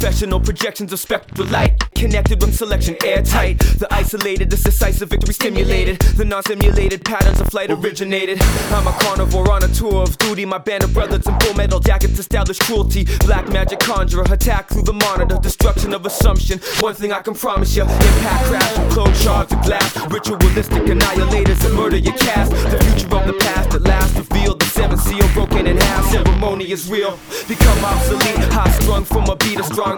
Professional projections of spectral light, connected with selection airtight. The isolated, this decisive victory stimulated. The non-simulated patterns of flight originated. I'm a carnivore on a tour of duty. My band of brothers in full metal jackets establish cruelty. Black magic conjurer, attack through the monitor. Destruction of assumption, one thing I can promise you. Impact crash with closed shards of glass. Ritualistic annihilators that murder your cast. The future of the past at last revealed. The seventh seal broken in half. Ceremony is real, become obsolete. High strung from a beat of strong